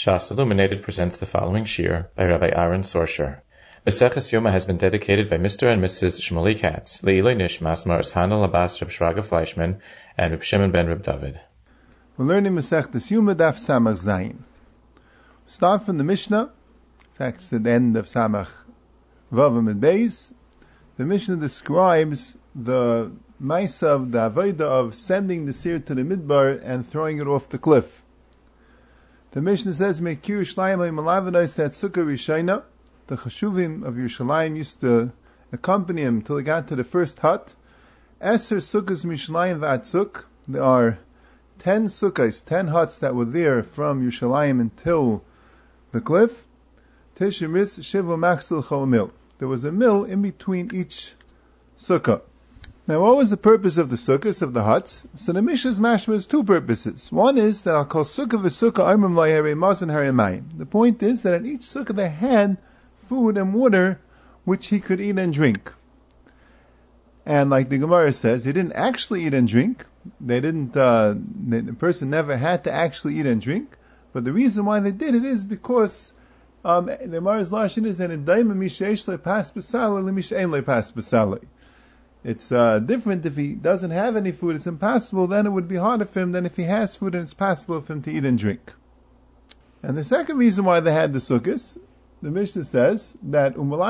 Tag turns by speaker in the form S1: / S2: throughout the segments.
S1: Shas Illuminated presents the following shir by Rabbi Aaron Sorsher. Maseches Yoma has been dedicated by Mr. and Mrs. Shmuley Katz, Le'iloi Nishmas Maris Hanel Abbas Reb Shraga Fleischman, and Reb Shimon ben Reb David.
S2: We're learning Maseches Yoma Daf Samach Zayin. Start from the Mishnah. It's actually the end of Samach Vavam and Beis. The Mishnah describes the Maisa of the Avodah of sending the seer to the Midbar and throwing it off the cliff. The Mishnah says, Mekir Shlayim Malavanai said Sukkah Rishayna. The Chashuvim of Yerushalayim used to accompany him till he got to the first hut. Eser Sukkahs Mishlayim V'atzuk. There are 10 sukkahs, 10 huts that were there from Yerushalayim until the cliff. Tishimis Shivu Maxil Chol. There was a mill in between each sukkah. Now, what was the purpose of the sukkahs, of the huts? So the Mishnah's mashma has two purposes. One is that I'll call sukkah v'sukkah oimrim lo yere mazon haramayim. The point is that in each sukkah they had food and water which he could eat and drink. And like the Gemara says, they didn't actually eat and drink. The person never had to actually eat and drink. But the reason why they did it is because the Gemara's lashon is that in daima misheish le'pas b'salei l'mishein le'pas b'salei. It's different if he doesn't have any food, it's impossible, then it would be harder for him than if he has food and it's possible for him to eat and drink. And the second reason why they had the sukkahs, the Mishnah says that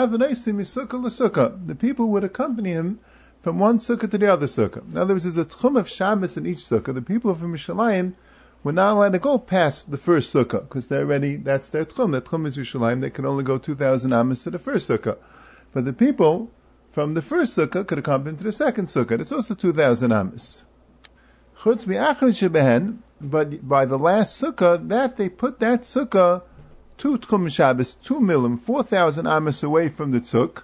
S2: the people would accompany him from one sukkah to the other sukkah. In other words, there's a tchum of Shabbos in each sukkah. The people from Yerushalayim were not allowed to go past the first sukkah because that's their tchum. That tchum is Yerushalayim. They can only go 2,000 amos to the first sukkah. But the people from the first sukkah could accompany him to the second sukkah. It's also 2,000 amos. Chutz mi'achron shebehen, but by the last sukkah, that they put that sukkah 2 tchum Shabbos, 2 milim, 4,000 amos away from the tzuk,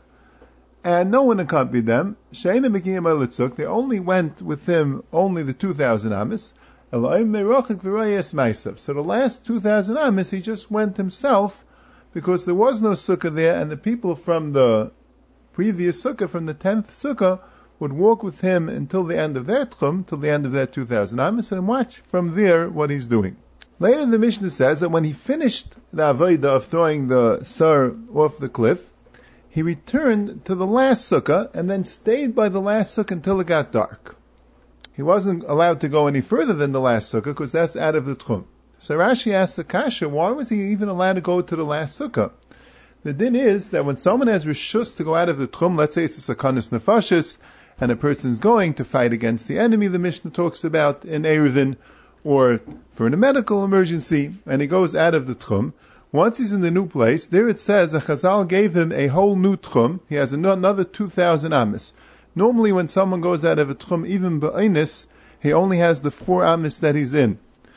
S2: and no one accompanied them. She'ena mekiyim el tzuk, they only went with him only the 2,000 amos. Elohim merochik v'royes meisav. So the last 2,000 amos, he just went himself, because there was no sukkah there, and the people from the previous sukkah, from the 10th sukkah, would walk with him until the end of their tchum, till the end of their 2,000 amos, and watch from there what he's doing. Later the Mishnah says that when he finished the avodah of throwing the sar off the cliff, he returned to the last sukkah, and then stayed by the last sukkah until it got dark. He wasn't allowed to go any further than the last sukkah, because that's out of the tchum. So Rashi asks the kasha, why was he even allowed to go to the last sukkah? The din is that when someone has rishus to go out of the tchum, let's say it's a sakanas nefashis, and a person's going to fight against the enemy, the Mishnah talks about in Eruvin, or for a medical emergency, and he goes out of the tchum. Once he's in the new place, there it says a Chazal gave him a whole new tchum. He has another 2,000 amos. Normally when someone goes out of a tchum, even ba'inus, he only has the 4 amos that he's in.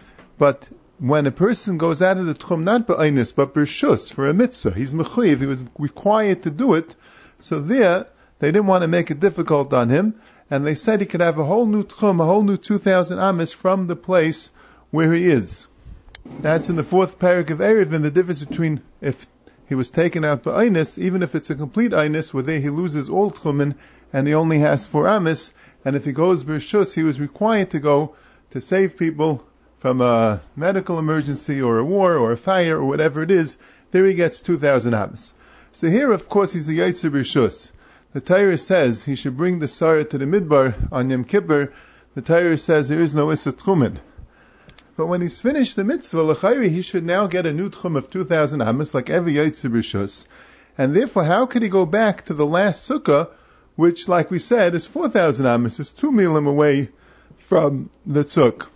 S2: But when a person goes out of the tchum, not ba'inus, but b'rshus, for a mitzvah, he's mechuyev, he was required to do it, so there, they didn't want to make it difficult on him, and they said he could have a whole new tchum, a whole new 2,000 amos from the place where he is. That's in the 4th parak of Eruvin, the difference between if he was taken out ba'inus, even if it's a complete einus, where there he loses all tchumen, and he only has 4 amos, and if he goes b'rshus, he was required to go to save people from a medical emergency or a war or a fire or whatever it is, there he gets 2,000 amos. So here, of course, he's a Yaitzer B'Rshus. The Torah says he should bring the Sarah to the Midbar on Yom Kippur. The Torah says there is no Issa Tchumen. But when he's finished the mitzvah, l'chayri, he should now get a new Tchum of 2,000 amos, like every Yaitzer B'Rshus. And therefore, how could he go back to the last sukkah, which, like we said, is 4,000 amos, is 2 milim away from the tzuk?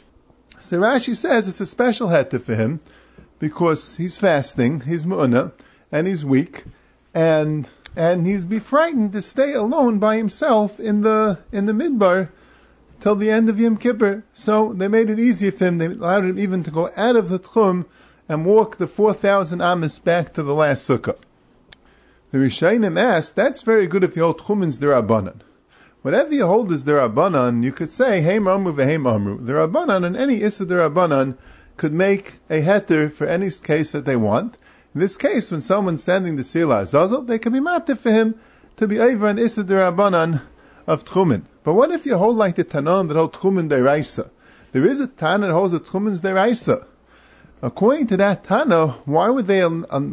S2: So Rashi says it's a special heter for him, because he's fasting, he's mu'ana, and he's weak, and he's be frightened to stay alone by himself in the midbar till the end of Yom Kippur. So they made it easier for him. They allowed him even to go out of the tchum and walk the 4,000 amos back to the last sukkah. The Rishonim asked, that's very good if you hold tchumen's derabanan. Whatever you hold is derabanan, you could say heim amru v'heim amru. The Rabbanan and any issa derabanan could make a heter for any case that they want. In this case, when someone's sending the Sila Azazel, they can be matter for him to be over an Issa Derabanan of Tchumen. But what if you hold like the Tanan that hold Tchumen Deraisa? There is a Tan that holds the Tchumen's Deraisa. According to that Tana, why would they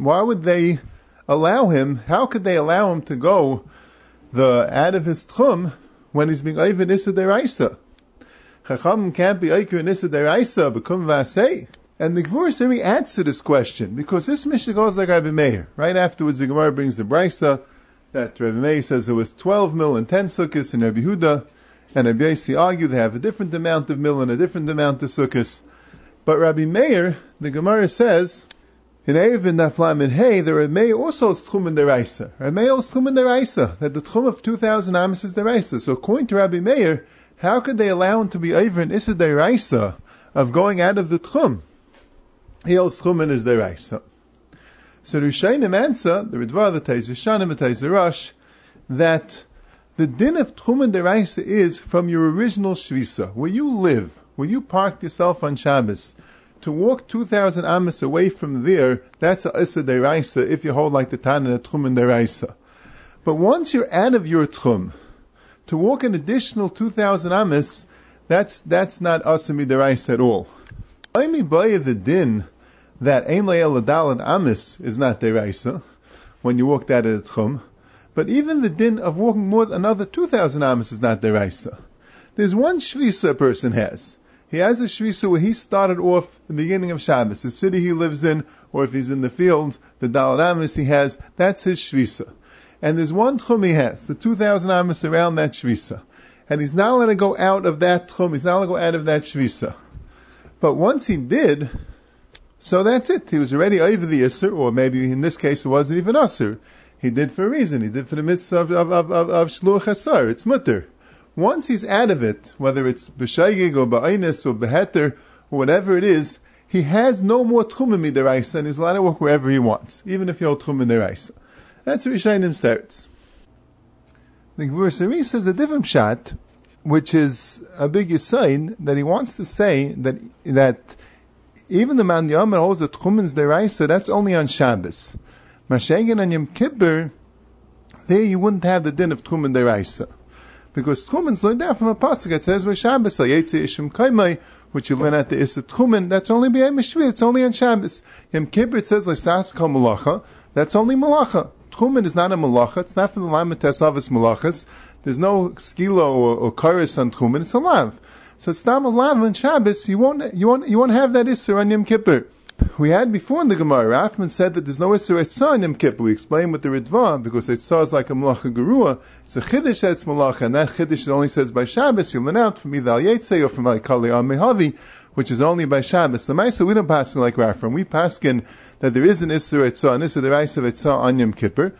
S2: allow him? How could they allow him to go out of his tchum when he's being over Issa Deraisa? Chacham can't be Eiker Issa Deraisa, become Vasei. And the Gemara Sari adds to this question, because this Mishnah goes like Rabbi Meir. Right afterwards, the Gemara brings the Brisa that Rabbi Meir says there was 12 mil and 10 sukkahs, and Rabbi Huda and Rabbi Yossi argue they have a different amount of mil and a different amount of sukkahs. But Rabbi Meir, the Gemara says, in Erevin Naflam in Hay, the Rabbi Meir also is Tchum in Deraisa. Rabbi Meir is Tchum in Deraisa, that the Tchum of 2,000 Amos is Deraisa. So according to Rabbi Meir, how could they allow him to be over in Issa Deraisa of going out of the Tchum? He holds Tchum in his Deraisa. So the Rishayim answer, the Ritva, the Teiz Shanim, the Teiz Rosh, that the din of Tchum in Deraisa is from your original Shvisa, where you live, where you parked yourself on Shabbos. To walk 2,000 Amos away from there, that's a Issa Deraisa, if you hold like the Tana Tchum in Deraisa. But once you're out of your Tchum, to walk an additional 2,000 Amos, that's not Asa Midaraisa at all. Only by the din that Ein Le'el Adal Amos is not Deraisa, when you walked out of the Tchum, but even the din of walking more than another 2,000 Amos is not Deraisa. There's one Shvisa a person has. He has a Shvisa where he started off the beginning of Shabbos, the city he lives in, or if he's in the field, the Daled Amos he has, that's his Shvisa. And there's one Tchum he has, the 2,000 Amos around that Shvisa. And he's not allowed to go out of that Tchum, he's not allowed to go out of that Shvisa. But once he did, so that's it. He was already over the Isser, or maybe in this case it wasn't even Isser. He did for a reason, he did for the mitzvah of Shluch Hasar, it's Mutter. Once he's out of it, whether it's B'shaygig or Ba'ainis or Beheter, or whatever it is, he has no more Tchum in Midaraisa, and he's allowed to walk wherever he wants, even if he holds Tchum in Deraisa. That's Rishayim starts. The Gemara Sari says a different shot, which is a big sign that he wants to say that even the Man Yomer holds that Tchumen's Deraisa, that's only on Shabbos. Mashengen and Yom Kippur, there you wouldn't have the din of Tchumen Deraisa. Because Tchumen's learned out from a pasuk that says, Shabbos, Yetzi Ishim Kaimai, which you learn at the Issa Tchumen, that's only B'yom Shvi, it's only on Shabbos. Yom Kippur it says, L'sas Kol Malacha, that's only Malacha. Tchumen is not a malacha. It's not from the line of Tesavas malachas. There's no skilo or karis on Tchumen. It's a lav. So it's not a lav on Shabbos. You won't have that isser on Yom Kippur. We had before in the Gemara, Rafman said that there's no isser etzah on Yom Kippur. We explained with the Ritva, because etzah is like a malacha gerua. It's a chiddush that's malacha, and that chiddush only says by Shabbos. You learn out from either al yetzei or from al kali al mehavi, which is only by Shabbos. The Maisa we don't pass like Rafman. We paskin that there is an Isser Etzah, an Isser Deraisa Etzah on Yom Kippur.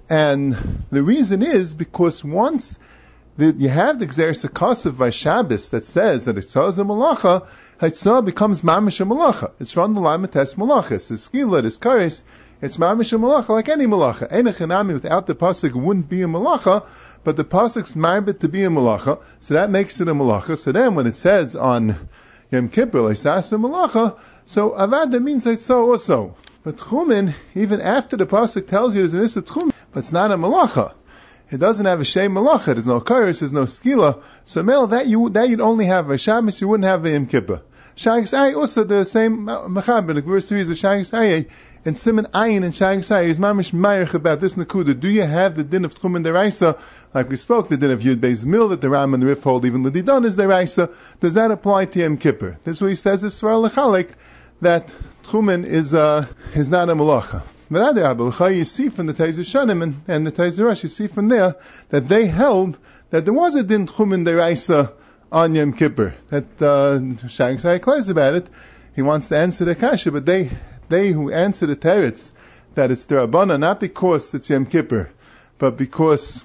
S2: And the reason is because once you have the Gzeres HaKasav by Shabbos that says that Etzah is a Malacha, Etzah becomes Mamish a Malacha. It's from the Lamates Malachas. It's Skila, it's Karis, it's Mamish a Malacha like any Malacha. Einachanami without the Pasuk wouldn't be a Malacha, but the Pasuk's marbit to be a Malacha, so that makes it a Malacha. So then when it says on Yom Kippur, Etzah Malacha, so Avada means Etzah also. But Tchumen, even after the pasuk tells you there's an Issa Tchumen, but it's not a malacha. It doesn't have a Shem malacha. There's no karis, there's no skila. So mel that you'd only have a Shabbos, you wouldn't have a Yom Kippur. Shagis Ayi also the same mechaber. The verse 3 is of Shagis Ayi and Simon Ayin and Shagis Ayi is mamish mayach about this nakuda. Do you have the din of Tchumen Deraisa, like we spoke, the din of Yud Beis Mil that the Ram and the Rif hold, even the Didan is Deraisa? Does that apply to Yom Kippur? This is what he says is Svar Lechalik, that Tchumen is not a malacha. But other you see from the Teiz Shanim and the Teiz Rosh, you see from there that they held that there was a din Tchumen Deraisa on Yom Kippur. That Shagis Ayi close about it. He wants to answer the kasha, but they who answer the teretz that it's derabana, not because it's Yom Kippur, but because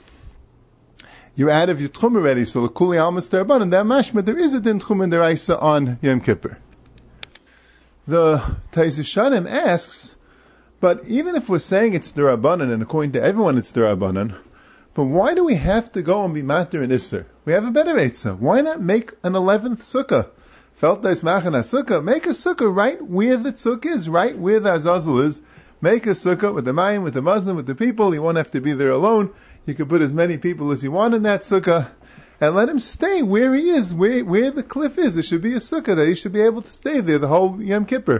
S2: you're out of your tchum already. So the kuli almas derabana, that mashma there is a din Tchumen Deraisa on Yom Kippur. The Teiz Shanim asks, but even if we're saying it's derabanan, and according to everyone it's derabanan, but why do we have to go and be matter and isser? We have a better eitzah. Why not make an 11th sukkah? Felt this machan sukkah. Make a sukkah right where the tzuk is, right where the azazel is. Make a sukkah with the mayim, with the Muslim, with the people. You won't have to be there alone. You can put as many people as you want in that sukkah. And let him stay where he is, where the cliff is. There should be a sukkah that he should be able to stay there the whole Yom Kippur.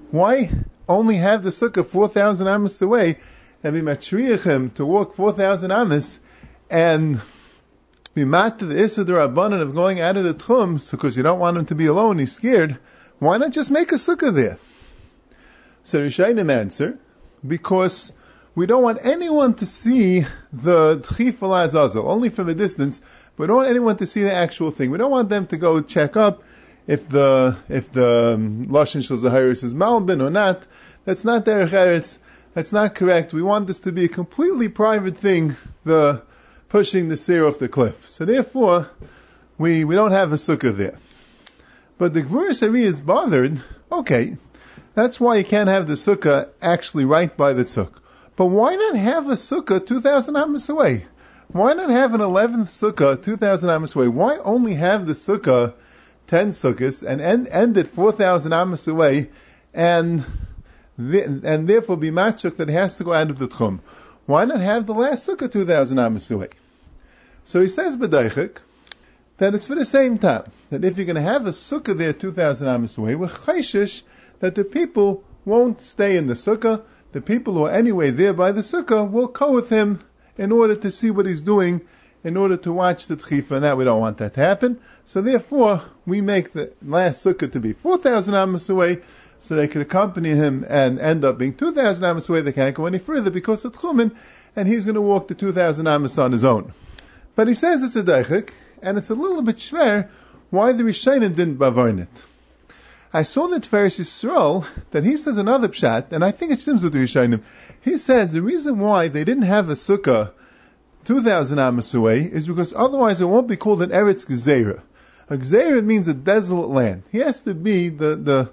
S2: Why only have the sukkah 4,000 amas away and be matriach him to walk 4,000 amas and be mat to the Issa D'Rabbanan of going out of the Tchum because you don't want him to be alone, he's scared? Why not just make a sukkah there? So Rishayim answer, because we don't want anyone to see the Tchif Azazel, only from a distance. We don't want anyone to see the actual thing. We don't want them to go check up if the Lashon Shel Zahiris is Malbin or not. That's not Derech Eretz. That's not correct. We want this to be a completely private thing, the pushing the seer off the cliff. So therefore, we don't have a sukkah there. But the Gvurah Ari is bothered. Okay, that's why you can't have the sukkah actually right by the tzuk. But why not have a sukkah 2,000 amas away? Why not have an 11th sukkah 2,000 amas away? Why only have the sukkah 10 sukkahs and end it 4,000 amas away and therefore be matchuk that has to go out of the tchum? Why not have the last sukkah 2,000 amas away? So he says b'daichik that it's for the same time. That if you're going to have a sukkah there 2,000 amas away, we're chayshish that the people won't stay in the sukkah. The people who are anyway there by the sukkah will go with him in order to see what he's doing, in order to watch the tchifa, and that we don't want that to happen. So therefore, we make the last sukkah to be 4,000 amas away, so they can accompany him and end up being 2,000 amas away. They can't go any further because of Tchumen, and he's going to walk the 2,000 amas on his own. But he says it's a daichik, and it's a little bit schwer why the Rishonim didn't bavarn it. I saw that Tiferes Yisrael, that he says another pshat, and I think it stems with the Rishonim. He says the reason why they didn't have a sukkah 2,000 amas away is because otherwise it won't be called an Eretz Gzeira. A Gzeira means a desolate land. He has to be, the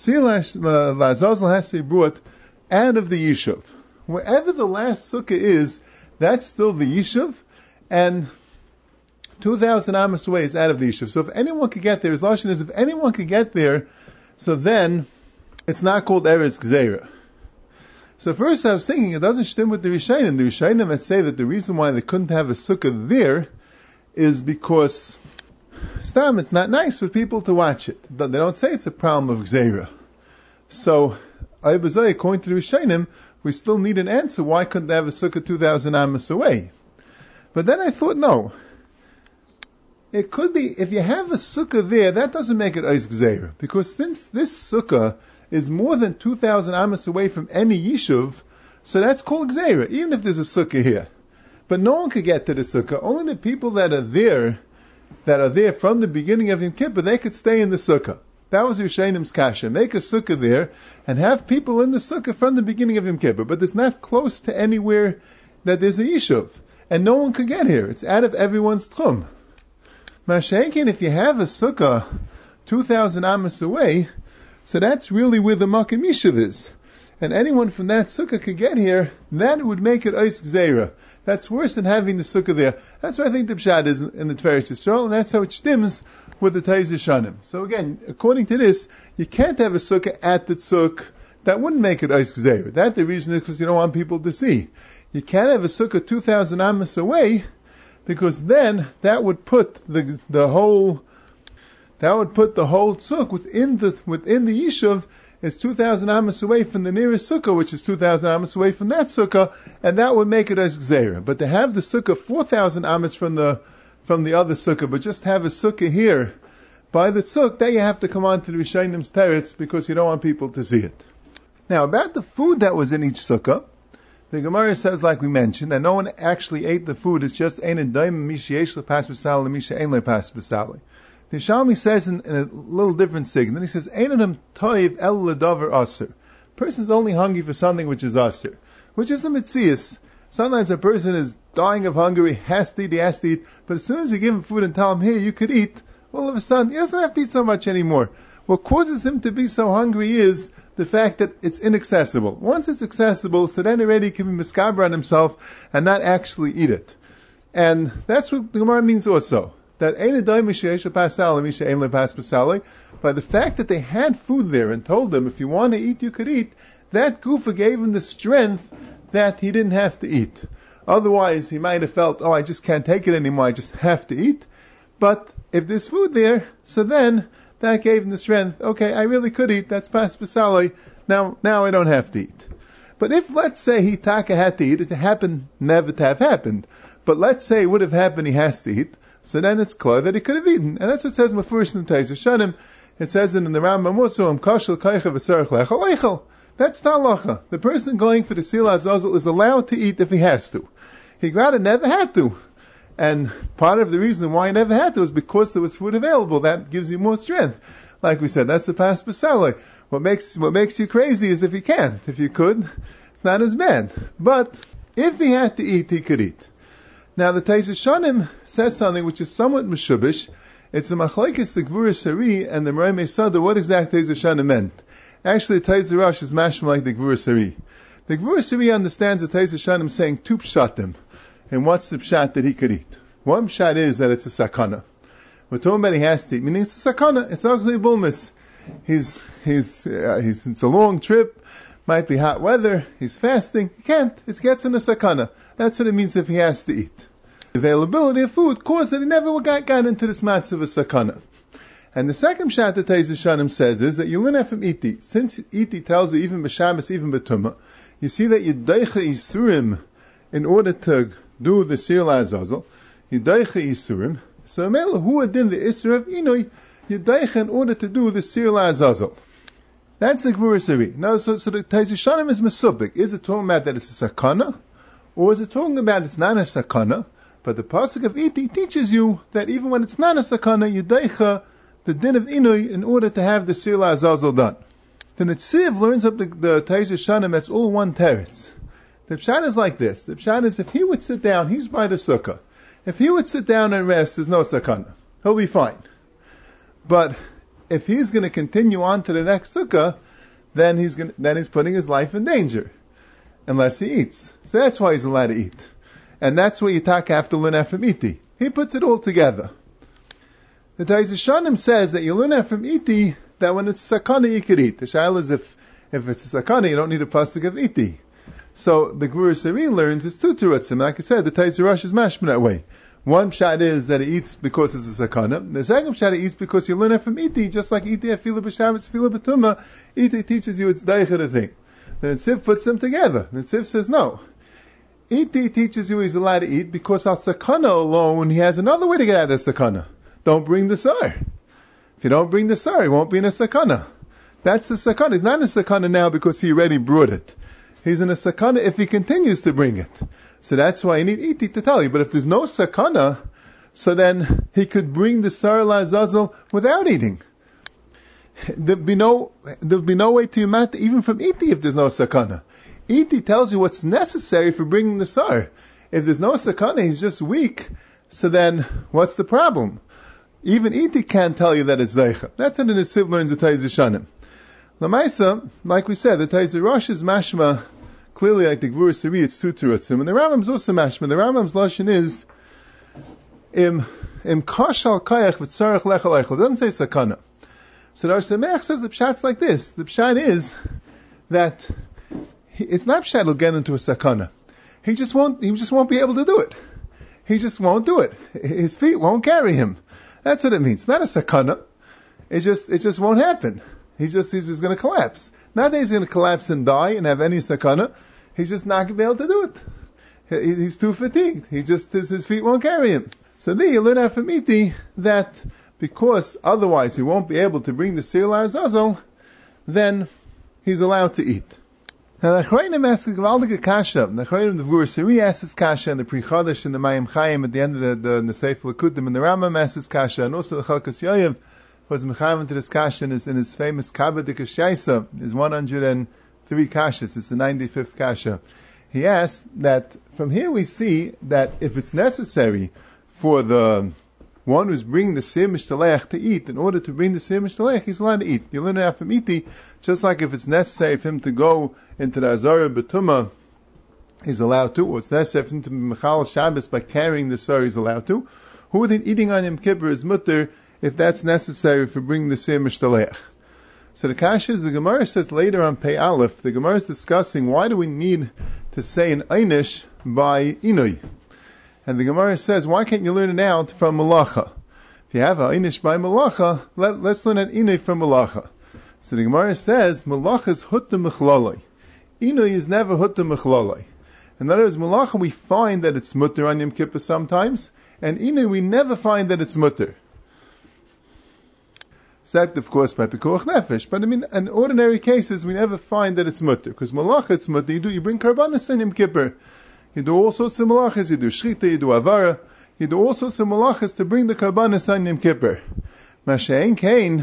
S2: Lazazel has to be brought out of the Yishuv. Wherever the last sukkah is, that's still the Yishuv, and 2,000 amas away is out of the Yishuv. So if anyone could get there, his lashon is if anyone could get there, so then it's not called Eretz Gzeira. So first I was thinking it doesn't stem with the Rishonim. The Rishonim that say that the reason why they couldn't have a sukkah there is because stam, it's not nice for people to watch it. They don't say it's a problem of Gzeira. So according to the Rishonim, we still need an answer. Why couldn't they have a sukkah 2,000 amas away? But then I thought, no. It could be, if you have a sukkah there, that doesn't make it Eis Gzeira. Because since this sukkah is more than 2,000 amas away from any yishuv, so that's called Gzeira, even if there's a sukkah here. But no one could get to the sukkah. Only the people that are there from the beginning of Yom Kippur, they could stay in the sukkah. That was Rishonim kasha. Make a sukkah there, and have people in the sukkah from the beginning of Yom Kippur. But it's not close to anywhere that there's a yishuv. And no one could get here. It's out of everyone's tchum. Mashenkin, if you have a sukkah 2,000 amas away, so that's really where the Makom Yishuv is. And anyone from that sukkah could get here, that would make it Eis Gzeira. That's worse than having the sukkah there. That's what I think the pshat is in the Tiferes Yisrael, and that's how it stems with the Teiz Yeshanim. So again, according to this, you can't have a sukkah at the tzuk. That wouldn't make it Eis Gzeira. That the reason is because you don't want people to see. You can't have a sukkah 2,000 amas away, because then that would put the whole tzuk within the yishuv is 2,000 amas away from the nearest sukkah, which is 2,000 amas away from that sukkah, and that would make it as gzeira. But to have the sukkah 4,000 amas from the other sukkah, but just have a sukkah here by the tzuk, then you have to come on to the Rishonim's teretz because you don't want people to see it. Now about the food that was in each sukkah, the Gemara says, like we mentioned, that no one actually ate the food. It's just ein daim misha yesh lepas b'sali and misha ein lepas b'sali. The Shalmi says in a little different signal. He says, ein adam toiv el ledavar aser. Person's only hungry for something which is aser, which is a mitzias. Sometimes a person is dying of hunger, he has to eat, but as soon as you give him food and tell him, here, you could eat, all of a sudden, he doesn't have to eat so much anymore. What causes him to be so hungry is the fact that it's inaccessible. Once it's accessible, so then already he can be miskaber on himself and not actually eat it. And that's what the Gemara means also. That by the fact that they had food there and told them, if you want to eat, you could eat, that Gufa gave him the strength that he didn't have to eat. Otherwise, he might have felt, I just can't take it anymore, I just have to eat. But if there's food there, so then that gave him the strength. Okay, I really could eat. That's pas b'sali. Now I don't have to eat. But if, let's say, he taka had to eat, it happened never to have happened. But let's say it would have happened, he has to eat, so then it's clear that he could have eaten. And that's what it says in the first in Taiz Shanim. It says in the Rambam also, kashal kaicha v'tzarech lechel leichel. That's not halacha. The person going for the Sila Azazel is allowed to eat if he has to. He rather never had to. And part of the reason why he never had to is because there was food available. That gives you more strength. Like we said, that's the pas b'salei. What makes you crazy is if you can't. If you could, it's not as bad. But if he had to eat, he could eat. Now the Taiz Shanim says something which is somewhat mishubish. It's the machlekes the Gvura Sari and the Merei Meisada. What exactly Taiz Shanim meant? Actually, the Taiz Rosh is mashma like the Gvura Sari. The Gvura Sari understands the Taiz Shanim saying two pshatim. And what's the pshat that he could eat? One pshat is that it's a sakana. We're talking about he has to eat, meaning it's a sakana. It's actually bulmus. It's a long trip, might be hot weather, he's fasting, he can't, it gets in a sakana. That's what it means if he has to eat. The availability of food caused that he never got into this matz of a sakana. And the second pshat that Taiz Shanim says is that you learn from iti. Since iti tells you even b'shabbos, even b'tumah, you see that you daicha isurim in order to do the Sila Azazel, you daicha isurim, so Mela, who adin the isur of inui, you daicha in order to do the Sila Azazel. That's the Gvura Sari. Now, so the Taiz Shanim is mesubik. Is it talking about that it's a sakana? Or is it talking about it's not a sakana? But the pasuk of iti teaches you that even when it's not a sakana, you daicha the din of inui in order to have the Sila Azazel done. The Netziv learns up the Taiz Shanim, that's all one teretz. The pshat is like this. The pshat is if he would sit down, he's by the sukkah. If he would sit down and rest, there's no sakana. He'll be fine. But if he's going to continue on to the next sukkah, then he's putting his life in danger. Unless he eats. So that's why he's allowed to eat. And that's what Yitak have to learn from iti. He puts it all together. The Taiz Shanim says that you learn from iti that when it's sakana you could eat. The shaila is if it's a sakana you don't need a pasuk of iti. So the Gvura Sari learns it's two terutzim. Like I said, the Taiz Rosh is mashma that way. One pshat is that he eats because it's a sakana. The second pshat he eats because you learn it from iti, just like iti afila b'shabbos, afila b'tumah. Iti teaches you it's daicha the thing. The Netziv puts them together. The Netziv says no. Iti teaches you he's allowed to eat because al sakana alone he has another way to get out of sakana. Don't bring the sar. If you don't bring the sar, he won't be in a sakana. That's the sakana. He's not in a sakana now because he already brought it. He's in a sakana if he continues to bring it. So that's why you need iti to tell you. But if there's no sakana, so then he could bring the sar la'azazel without eating. There'd be no way to mat even from iti if there's no sakana. Iti tells you what's necessary for bringing the sar. If there's no sakana, he's just weak. So then, what's the problem? Even iti can't tell you that it's daicha. That's how the Netziv learns the Taiz Shanim. Lamaisa, like we said, the Taiz Rosh is mashma. Clearly, like the Gvura Sari, it's two terutzim, and the Rambam's also mashma. The Rambam's lashon is im kashal kayach v'tzarech lechel eichel. It doesn't say sakana. So the Ar Sameach says the pshat's like this. The pshat is that it's not pshat will get into a sakana. He just won't be able to do it. He just won't do it. His feet won't carry him. That's what it means. It's not a sakana. It just won't happen. He's just going to collapse. Not that he's going to collapse and die and have any sakana. He's just not going to be able to do it. He's too fatigued. His feet won't carry him. So then you learn out from iti that because otherwise he won't be able to bring the Sila Azazel, then he's allowed to eat. Now the Achronim ask a gewaldige kasha. The Achronim, the Gvura Sari asks this kasha, and the Pri Chodesh and the Mayim Chaim at the end of the Sefer Lekutim, and the Rambam asks this kasha, and also the Chalkas Yoyev was mechavan to this kasha in his famous Kabbalah Kashaisa, is 103 kashas. It's the 95th kasha. He asks that from here we see that if it's necessary for the one who's bringing the Sir Mishtalech to eat, in order to bring the Sir Mishtalech, he's allowed to eat. You learn it out from iti, just like if it's necessary for him to go into the Azara B'tumah, he's allowed to, or it's necessary for him to be Mechal Shabbos by carrying the Sar, he's allowed to. Who then eating on Yom Kippur is mutter, if that's necessary for bringing the Sir Mishtalech. So the kasha is, the Gemara says later on Pei Aleph, the Gemara is discussing why do we need to say an Einish by Inui. And the Gemara says, why can't you learn it out from Malacha? If you have an Einish by Malacha, let's learn an Inui from Malacha. So the Gemara says, Malacha is hutta mechlaloi. Inui is never hutta mechlaloi. In other words, Malacha we find that it's mutter on Yom Kippur sometimes, and Inui we never find that it's mutter. Except, of course, by Pikuach Nefesh. But I mean, in ordinary cases, we never find that it's mutter. Because Malacha, it's mutter. You bring Karbanos on Yom Kippur. You do all sorts of Malachas. You do Shrita, you do Avara. You do all sorts of Malachas to bring the Karbanos on Yom Kippur. Mashain Kain,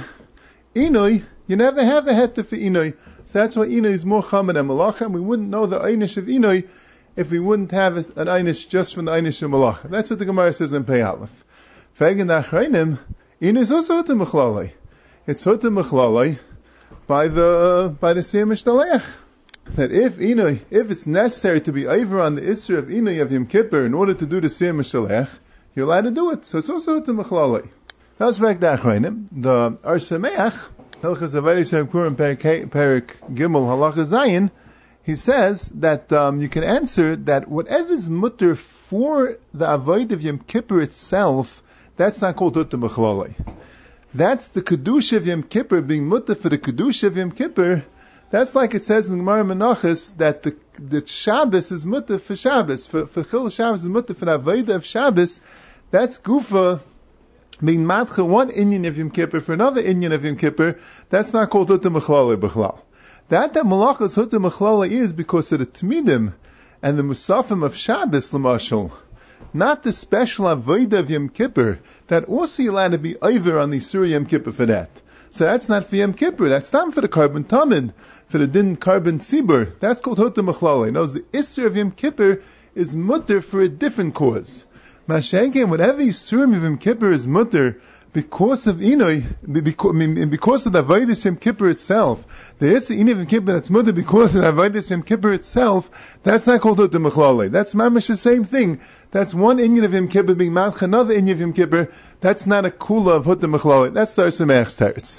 S2: Inui, you never have a heta for Inui. So that's why Inui is more Chaman than Malacha. And we wouldn't know the Einish of Inui if we wouldn't have an Einish just from the Einish of Malacha. That's what the Gemara says in Pei Aleph. Fegen Nachreinim, Inui is also Hota Mechlalei. It's Hota Mechlalei by the Siyam Mishtaleach. That if it's necessary to be over on the Isra of Inui of Yom Kippur in order to do the Siyam Mishtaleach, you're allowed to do it. So it's also Hota Mechlalei. That's back to Achreinim. The Ar Sameach, Hilchas Avayis HaPurim Perik Gimel Halacha Zayin, he says that you can answer that whatever's mutter for the Avoid of Yom Kippur itself, that's not called Hota Mechlalei. That's the Kedusha of Yom Kippur being mutter for the Kedusha of Yom Kippur. That's like it says in the Gemara Menachos that the Shabbos is mutter for Shabbos. For Chil Shabbos is mutter for the Avodah of Shabbos. That's Gufa being matcha one Inyan of Yom Kippur for another Inyan of Yom Kippur. That's not called Hota Mechlalei B'chlal. That Malachas Hota Mechlalei is because of the Tmidim and the Musafim of Shabbos L'mashal. Not the special Avodah of Yom Kippur, that also you're allowed to be over on the Surah Yom Kippur for that. So that's not for Yom Kippur, that's not for the Karban Tamid, for the Din Karban Tzibur. That's called Hota Mechlalei. Knows the Isra of Yom Kippur is mutter for a different cause. Mashenken, whatever Yisurim of Yom Kippur is mutter, because of Inoi, because of the Avodas Yom Kippur itself, the Isra Inoi of Yom Kippur that's mutter because of the Avodas Yom Kippur itself, that's not called Hota Mechlalei. That's mamish the same thing. That's one Inyan of Yom Kippur being Malch, another Inyan of Yom Kippur. That's not a Kula of Hota Mechlalei. That's the Ar Sameach's teretz.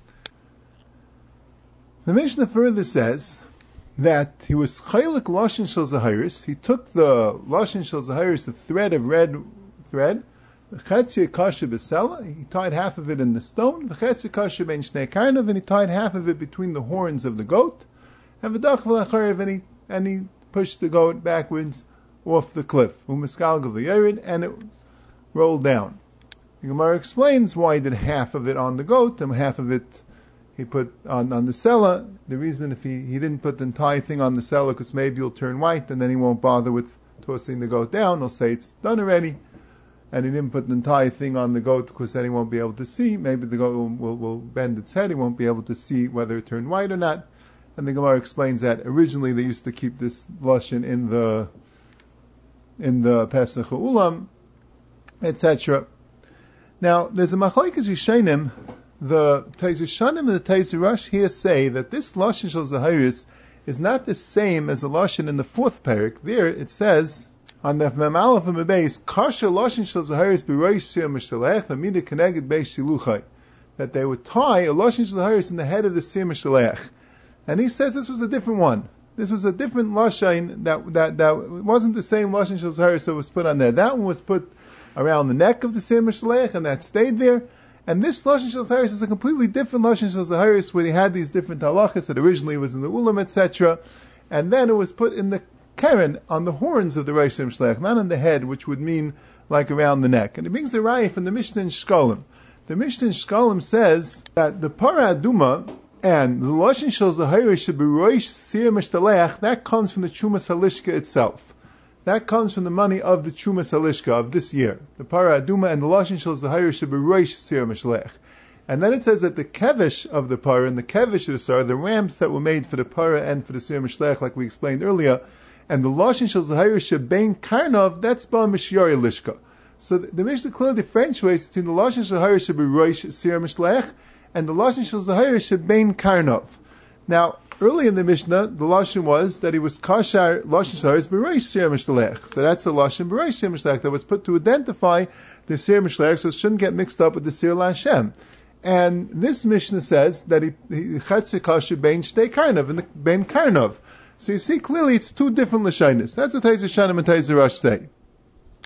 S2: The Mishnah further says that he was Chaylik Lashon Shel Zahiris. He took the Lashon Shel Zahiris, the thread of red thread, V'chetzi Kasha B'Sela, he tied half of it in the stone, V'chetzi Kasha Ben Shnei Karnav, and he tied half of it between the horns of the goat, and V'dach V'lachariv, and he pushed the goat backwards off the cliff, and it rolled down. The Gemara explains why he did half of it on the goat and half of it he put on the sela. The reason if he didn't put the entire thing on the sela because maybe it'll turn white and then he won't bother with tossing the goat down. He'll say it's done already. And he didn't put the entire thing on the goat because then he won't be able to see. Maybe the goat will bend its head. He won't be able to see whether it turned white or not. And the Gemara explains that originally they used to keep this lashon in the Pesach Ulam, etc. Now, there's a machlokes Rishonim. The Teiz Rishonim and the Teiz Rosh here say that this lashon shel Zahiris is not the same as the lashon in the fourth parak. There it says on the Mem Aleph and Beis Kasher lashon shel Zahiris b'roish siyam mishalech v'mida keneged beis shiluchai, that they would tie a lashon shel Zahiris in the head of the siyam mishalech, and he says this was a different one. This was a different lashon that wasn't the same lashon shel Zahiris that was put on there. That one was put around the neck of the siyam mishalech, and that stayed there. And this lashon shel Zahiris is a completely different lashon shel Zahiris, where they had these different halachas that originally was in the ulam, etc., and then it was put in the keren on the horns of the Rosh Hashanah, not on the head, which would mean like around the neck. And it brings a raya from the Mishnah in Shkalim. The Mishnah in Shkalim says that the para aduma and the lashon shel Zahiris should be roish siyam mishtaleach. That comes from the Chumas Halishka itself. That comes from the money of the Chumas Halishka of this year. The para aduma and the lashon shel Zahiris should be roish siyam mishtaleach. And then it says that the kevish of the para and the kevish of the sar, the ramps that were made for the para and for the siyam mishtaleach, like we explained earlier, and the lashon shel Zahiris shebein karnov, that's ba mishyari lishka. So the Mishnah clearly differentiates between the lashon shel Zahiris should be roish siyam mishtaleach and the lashon shel Zahiris shebein karnov. Now, early in the Mishnah, the lashon was that he was kashar lashon shel Zahiris b'roish siyam mishtaleach. So that's the lashon b'roish siyam mishtaleach that was put to identify the siyam mishtaleach, so it shouldn't get mixed up with the siyam Hashem. And this Mishnah says that he chetzi kasher bein shtei karnov and the bein karnov. So you see clearly it's two different lashonos. That's what Teiz Rishonim and Teiz Rosh say.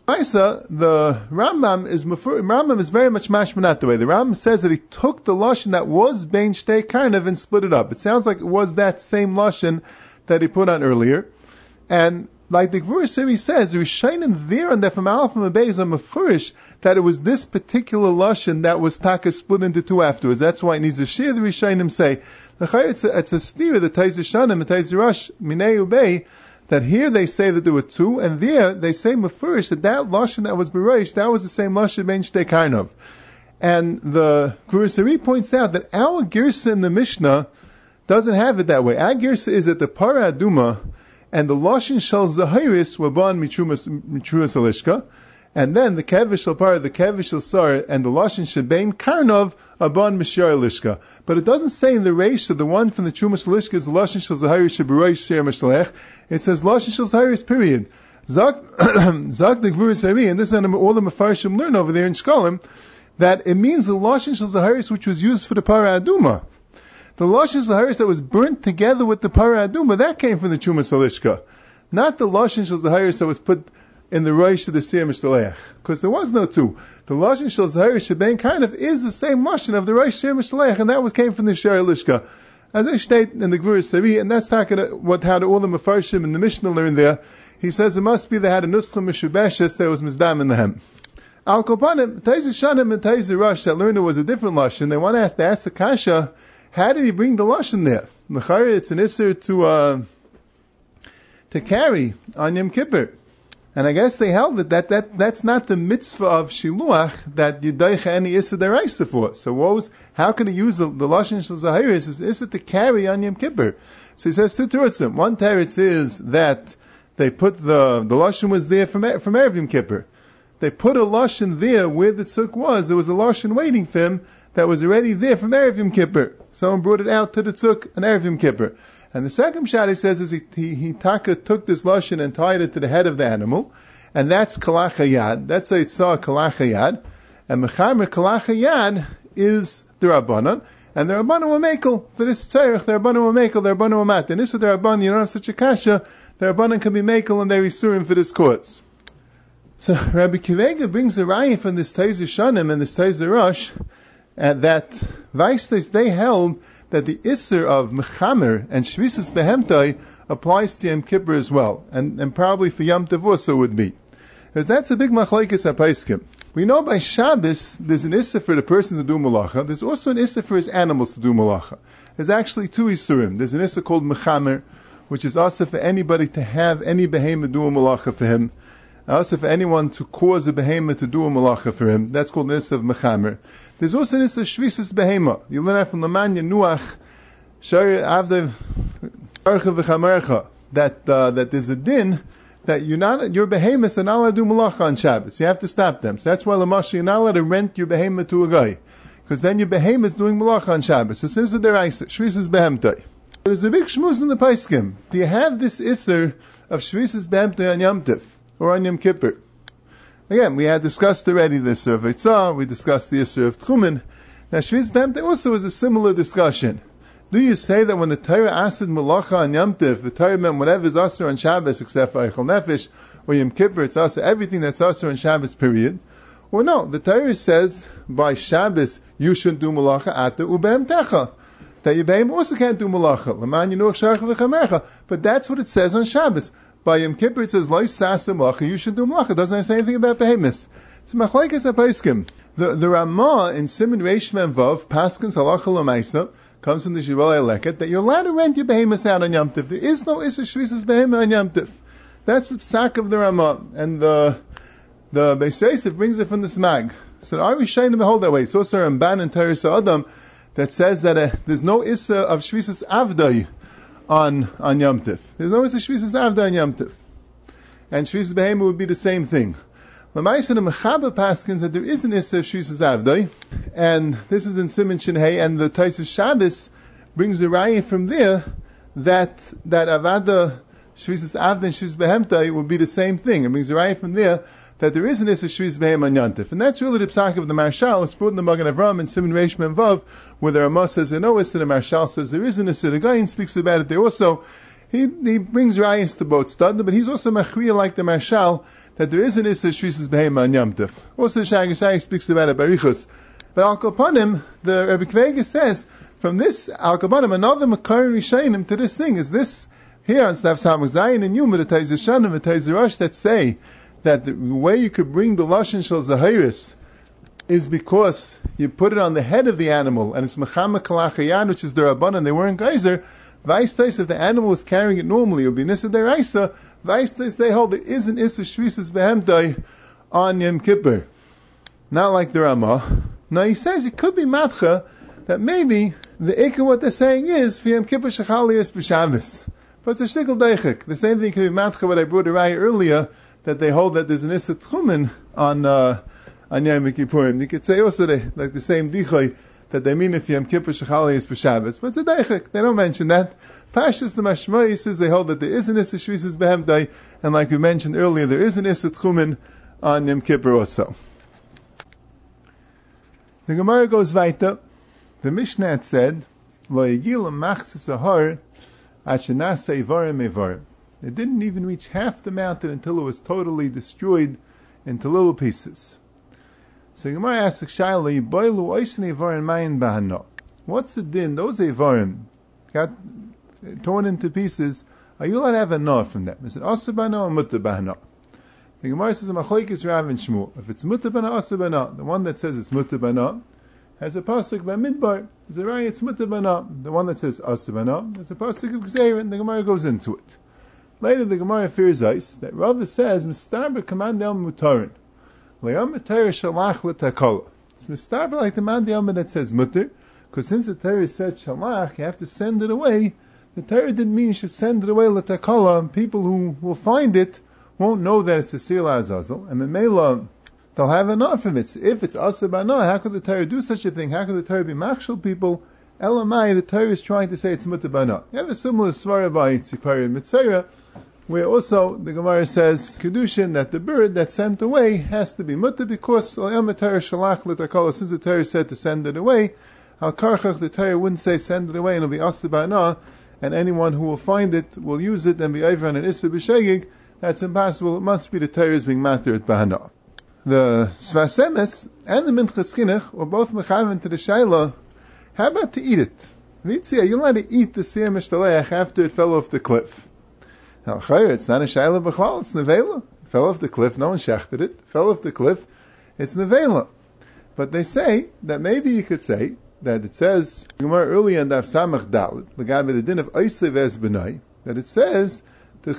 S2: Maisa, the Rambam is very much mashmanat the way. The Rambam says that he took the lashon that was bein shtei karnav and split it up. It sounds like it was that same lashon that he put on earlier. And like the Gvura Siri says, the Rishayim there and from Aleph and Beis are mefurish that it was this particular lashon that was taka split into two afterwards. That's why it needs a shir. The Rishayim say it's a steer, the Taiz Shanim, the Taiz Rosh, Minei Ubei, that here they say that there were two, and there they say mefurish that lashon that was bereish, that was the same lashon bein shtei karnav. And the Gvura Siri points out that our girsa in the Mishnah doesn't have it that way. Our girsa is that the para aduma and the lashon shel zahiris were born mitrumas alishka, and then the kevish shel para, the kevish shel sar, and the lashon shebein karnav are born mishar alishka. But it doesn't say in the reish that the one from the trumas alishka is the lashon shel zahiris shebereish sher mishlech. It says lashon shel zahiris period. Zak the Gvura Sari, and this is all the mefarshim learn over there in Shkolim, that it means the lashon shel zahiris which was used for the para aduma. The lashon shel zahiris that was burnt together with the para aduma, that came from the trumas alishka, not the lashon shel zahiris that was put in the reish of the sir mishlech, because there was no two. The lashon shel zahiris shebein karnav is the same lashon of the reish sir mishlech, and that came from the shar alishka. As I state in the Gvura Sari, and that's how all the mefarshim in the Mishnah learn there. He says it must be they had a nuschah meshubeshes that was mizdam in the hem. Al kopanim, Taiz Shanim and Taiz Rosh that learned it was a different lashon. They want to ask the kasha, how did he bring the lashon there? L'chayr, it's an isser to carry on Yom Kippur. And I guess they held that's not the mitzvah of shiluach that yidaycha any issa deraisa for. So how can he use the lashon shel zahiris is issa to carry on Yom Kippur? So he says two terutzim. One teretz is that they put the lashon was there from Erev Yom Kippur. They put a lashon there where the tzuk was. There was a lashon waiting for him that was already there from Erev Yom Kippur. Someone brought it out to the tzuk on Erev Yom Kippur. And the second shot he says is he took this lashon and tied it to the head of the animal, and that's kalachayad. That's a itzah kalachayad, and mechamer kalachayad is the rabbanon, and the rabbanon were mekel for this tzarech. The rabbanon were mekel, the rabbanon were mat. And this is the rabbanon. You don't have such a kasha. The rabbanon can be mekel, and they resurim for this cause. So Rabbi Kivega brings the raya from this Taiz Shanim and this Taiz Rosh, that Vaistes they held that the Isser of Mechamer and Shvisas Behemtai applies to Yom Kippur as well, and probably for Yom Tov also would be. Because that's a big machlekes hapaiskim. We know by Shabbos there's an Isser for the person to do malacha, there's also an Isser for his animals to do malacha. There's actually two Issurim. There's an Isser called Mechamer, which is also for anybody to have any behemoth do a malacha for him. Also for anyone to cause a behemoth to do a malacha for him. That's called an Isser of Mechamer. There's also an Isser Shvisas Behema. You learn that from Lamanya Nuach, Shari Avdev Archa V'chamercha, that there's a din that your behemoths are not allowed to do malacha on Shabbos. You have to stop them. So that's why Lamash, you're not allowed to rent your behemoth to a guy, because then your behemoth is doing malacha on Shabbos. So since the deraisa, Shvisas Behemtai. There's a big shmuz in the Paiskim. Do you have this Isser of Shvisas Behemtai on Yom Tiv or on Yom Kippur? Again, we had discussed already the Isser of Eitzah, we discussed the Isser of Tchumen. Now, Shvis Behemtai also was a similar discussion. Do you say that when the Torah asked Malacha on Yom Tiv, the Torah meant whatever is Asur on Shabbos except for Eichel Nefesh, or Yom Kippur, it's Asur, everything that's Asur on Shabbos, period? Or no, the Torah says by Shabbos you shouldn't do Malacha Ata Ubehemtecha. That your behem also can't do Malacha. L'man Yinuach Sharach V'chamercha. But that's what it says on Shabbos. By Yom Kippur it says, Lois Sasa Malacha, you should do Malacha. It doesn't say anything about behemoths. It's Machlekes HaPaiskim. The Ramah in Siman Reish Mem Vav, Paskins Halacha L'maisa, comes from the Shivalei Leket, that you're allowed to rent your behemoths out on Yom Tiv. There is no Issa Shvisas Behemoth on Yom Tiv. That's the psak of the Ramah. And the Beis Yosef brings it from the Smag. So are we shaying to hold that way? It's also a Ramban and Teres Adam that says that there's no Issa of Shvisas Avdai on Yom Tiv. There's no Issa Shvisas Avdai on Yom Tiv. And Shvisas Behemoth would be the same thing. L'maisa the Mechaber Paskins that there is an Issa of Shvisas Avdai, and this is in Siman Shinhei, and the Taisus Shabbos brings a raya from there that Avada Shvisas Avdai and Shvisas Behemtai would be the same thing. It brings a raya from there that there is an Issa of Shvisas Behem on Yom Tiv. And that's really the psak of the Marshal. It's brought in the Magen Avram and Siman Reish Mem Vav, where the Ramah says there no Issa, the Marshal says there is an Issa. The Gaon speaks about it there also. He brings rayas to both stud, but he's also machriya like the Marshal that there is an issa shvisas behema on Yom Tov. Also, Shai speaks about it barichus. But Al Kapanim, the Rabbi Kvega says, from this Al Kapanim, another Makar Rishayim to this thing is this here on Stav Samach Zayin and Yuma, the Taizer Shanim, the Taizer Rosh that say that the way you could bring the Lashon Shal Zahiris is because you put it on the head of the animal, and it's Mechama Kalachayan, which is the Rabbanan, they weren't geyser. Vaistais, if the animal was carrying it normally, it would be Nissa Deraisa. Vaistais, they hold it is an Issa Shvisas Behemdai on Yom Kippur. Not like the Ramah. Now he says it could be Matcha, that maybe the Ikka what they're saying is, for Yom Kippur Shechalias B'Shabbos. But it's a shtickle deichik. The same thing could be Matcha, what I brought a raya earlier, that they hold that there's an Issa Tchumen on Yom Kippurim. You could say also like the same dichoy that they mean if Yom Kippur Shechalias B'Shabbos. But it's a deichik. They don't mention that. Pashas the Mashmai says they hold that there is an Issa Shvisas Behemdai, and like we mentioned earlier, there is an Issa Tchumen on Yom Kippur also. The Gemara goes weiter. The Mishnah had said, "Lo yigil machzis ahar ashenase ivarim ivarim." It didn't even reach half the mountain until it was totally destroyed into little pieces. So the Gemara asks, "Shaila yiboilu oisne ivarim mayin bahano." What's the din? Those ivarim got torn into pieces. Are you allowed to have a no from them? Is it asubano or mutabano? The Gemara says, "Machlokes Rav and Shmuel." If it's mutabana asubana, the one that says it's mutabana has a pasuk by Midbar. It's a raya, it's mutabana. The one that says asubana has a pasuk of Gzeir, and the Gemara goes into it. Later, the Gemara fears ice that Rav says, "Mistaber command el mutarin, le'am mutar shalach l'takola." It's mistaber like the man that says mutar, because since the Torah said shalach, you have to send it away. The Torah didn't mean you should send it away l'takola, and people who will find it won't know that it's a Sila Azazel, and Memela, they'll have enough of it. If it's Asabana, how could the Torah do such a thing? How could the Torah be Makshal people? Elamai, the Torah is trying to say it's Mutabana. You have a similar Svara by Tzipari and Mitzera, where also the Gemara says, Kedushin, that the bird that's sent away has to be Mutta, because since the Torah said to send it away, Al Karchach, the Torah wouldn't say send it away and it'll be Asabana, and anyone who will find it will use it and be over on an Issa B'Shegig. That's impossible. It must be the Torah is being matter at Bahana. The Svasemes and the Minchas Chinuch were both mechaven to the Shaila. How about to eat it? Vitzia, you're allowed to eat the Siyam Mishtaleach after it fell off the cliff. Now, it's not a Shaila B'chlal, it's Nevela. It fell off the cliff, no one shechted it. Fell off the cliff, it's Nevela. But they say that maybe you could say that it says, Gemara earlier in Daf Samach Dalet, the guy by the din of Oisev Es B'nai, that it says, it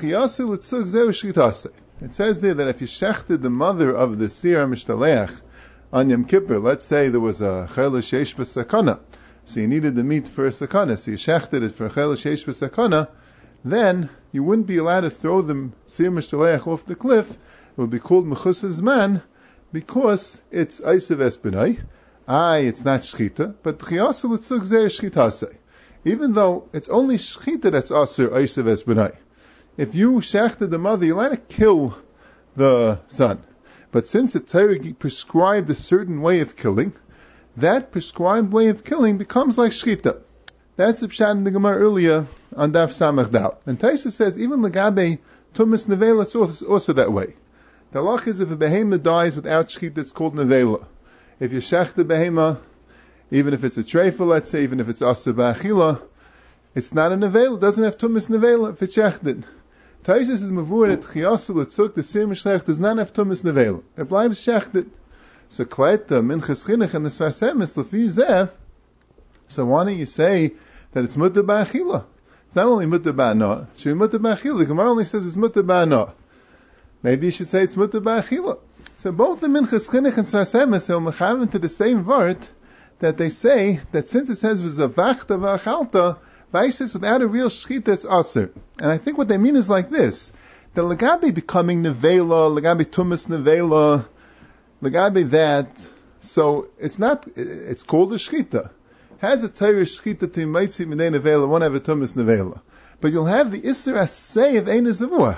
S2: says there that if you shechted the mother of the Siyam Mishtaleach on Yom Kippur, let's say there was a Chela Sheish B'Sakana, so you needed the meat for a Sakana, so you shechted it for a Chela Sheish B'Sakana, then you wouldn't be allowed to throw the Siyam Mishtaleach off the cliff. It would be called Mechusas Man, because it's Oisev Es B'nai. It's not Shchita, but Chiyasa L'tzug Zeh Shchitase. Even though it's only Shchita that's Aser Oisev Es B'nai. If you shechted the mother, you're allowed to kill the son. But since the Torah prescribed a certain way of killing, that prescribed way of killing becomes like shchita. That's the pshat in the Gemara earlier on Daf Samach Dal. And Taisa says, even Lagabe Tumas Nevela, it's also that way. The halach is if a behema dies without shchita, it's called Nevela. If you shech the behema, even if it's a treifa, let's say, even if it's Asa Ba'achila, it's not a Nevela, it doesn't have Tumas Nevela if it's shechted. Taisus is mavur that Chiyasu L'tzuk, the Siyam Mishlech, does not have Tumas Nevela. It bleibt shechted. So Kleta, Minchas Chinuch, and the Svasemis, Lefi Zeh, so why don't you say that it's Mutta Ba'achila? It's not only Mutta Ba'ana, it should be Mutta Ba'achila. The Gemara only says it's Mutta Ba'ana. Maybe you should say it's Mutta Ba'achila. So both the Minchas Chinuch and Svasemis are mechaven to the same vart, that they say that since it says V'zavachta V'achalta, Vaisis without a real shchita, it's aser. And I think what they mean is like this: the legabe becoming nevela, legabe tumas nevela, legabe that. So it's not. It's called a shchita. Has a Torah shchita to imaitzi minei nevela, won't have a tumas nevela. But you'll have the iser asay of ein zavuach.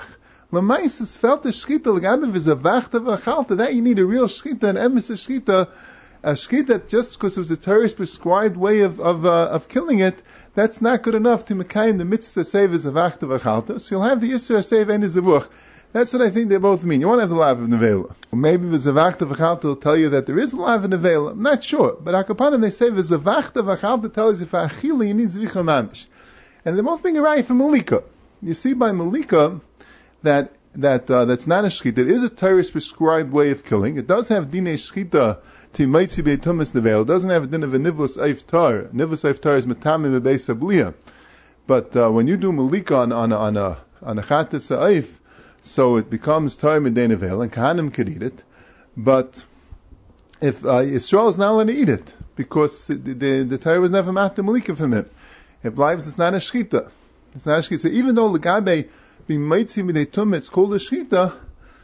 S2: Lemaisis felt the shchita legabe v'zavachta v'achalta. That you need a real shchita, an emes shchita. a shchita, just because it was a Torah's prescribed way of killing it, that's not good enough to mekayim the mitzvah save as a vachta v'chalta. So you'll have the isra save and zavuch. That's what I think they both mean. You won't have the lav of nevela. Maybe the zavachta v'chalta will tell you that there is a lav of nevela. I'm not sure, but akapanim they say the zavachta v'chalta tells you for achila you need zvicha mamish, and they're both being a raya for malika. You see by malika that's not a shchita. It is a Torah's prescribed way of killing. It does have dinei shchita to maitzi beitumas nevela. It doesn't have a din of a nivlus eif tar. Nivlus eif tar is metamim bebeis abliya. But when you do malika on a chatas eif, so it becomes tar midei nevela, and kahanim could eat it. But if Yisrael is not allowed to eat it because the Torah was never matam malika from him, it lives. It's not a shchita. It's not a shchita. So even though legabe be maitzi midei tum, it's called a shchita,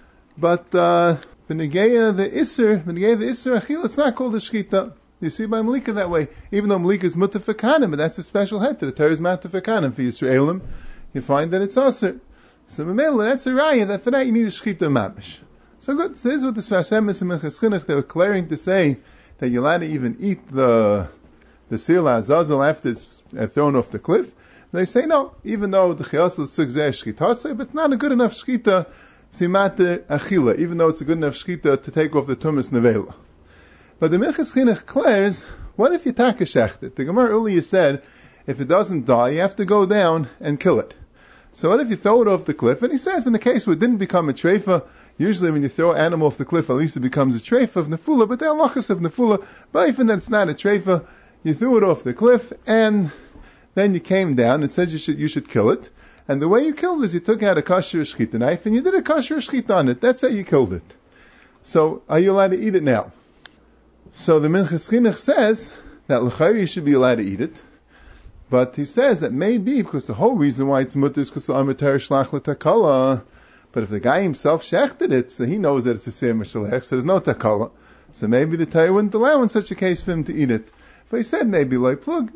S2: but B'negeya the Isser Achil, it's not called a shchita. You see by Malika that way. Even though Malika is mutter for kanim, but that's a special heter. The Torah is mutter for kanim. For Yisraelim, you find that it's aser. So that's a raya, that for that you need a shchita mamish. So good. So this is what the Sfas Emes and Minchas Chinuch, they were clearing to say that you're allowed to even eat the seal azazel after it's thrown off the cliff. They say no, even though the chiyasel tzugzeh shchita, but it's not a good enough shchita simate achila, even though it's a good enough shchita to take off the tumas nevela. But the Minchas Chinuch declares, what if you take a shechted? The Gemara earlier said, if it doesn't die, you have to go down and kill it. So what if you throw it off the cliff? And he says, in the case where it didn't become a treifa, usually when you throw an animal off the cliff, at least it becomes a treifa of nefula, but there are halachas of nefula, but even that it's not a treifa, you threw it off the cliff, and then you came down, it says you should kill it. And the way you killed it is you took out a kosher shchita knife and you did a kosher shchita on it. That's how you killed it. So, are you allowed to eat it now? So the Minchas Chinuch says that l'chayr you should be allowed to eat it. But he says that maybe, because the whole reason why it's mutter is because the amater shlach l'takala. But if the guy himself shechted it, so he knows that it's a siyam shalech, so there's no takala. So maybe the Torah wouldn't allow in such a case for him to eat it. But he said maybe like plug,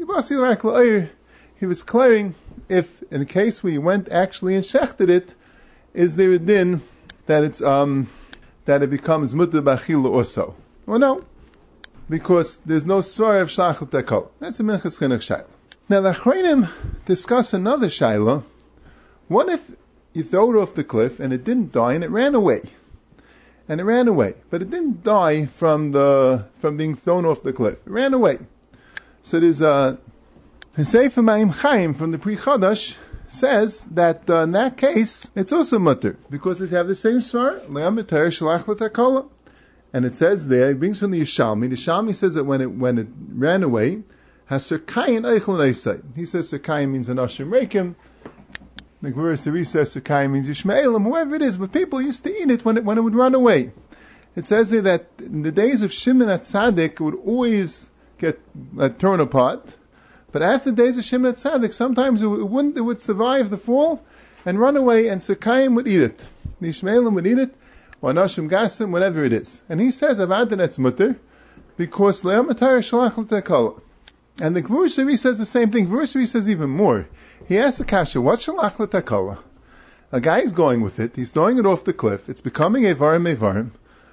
S2: he was clearing if in a case where you went actually and shechted it, is there a din that it's that it becomes mutter b'achila also? Well, no, because there's no svar of shlach l'takala. That's a Minchas Chinuch shayla. Now the Achronim discuss another shayla. What if you throw it off the cliff and it didn't die and it ran away? And it ran away, but it didn't die from being thrown off the cliff. It ran away. So there's a Sefer Ma'im Chaim from the Pri Chadash says that in that case it's also mutter because it have the same svar le'amater shalach l'takala, and it says there it brings from the Yishalmi. The Yishalmi says that when it ran away, has serkayin eichel neisay. He says serkayin means an ashim reikim. The Gemara Sari says serkayin means Yishmaelim. Whoever it is, but people used to eat it when it would run away. It says there that in the days of Shimon HaTzadik it would always get torn apart. But after the days of Shimon HaTzadik, sometimes it would survive the fall and run away, and Sekayim would eat it. The Ishmaelim would eat it, or Nashim Gasim, whatever it is. And he says, Avadan etz mutter, because Le'amatar Shalach L'Tekala. And the Gvur Shari says the same thing. Gvur Shari says even more. He asks the Kasha, what's Shalach L'Tekala? A guy is going with it, he's throwing it off the cliff, it's becoming Evarim.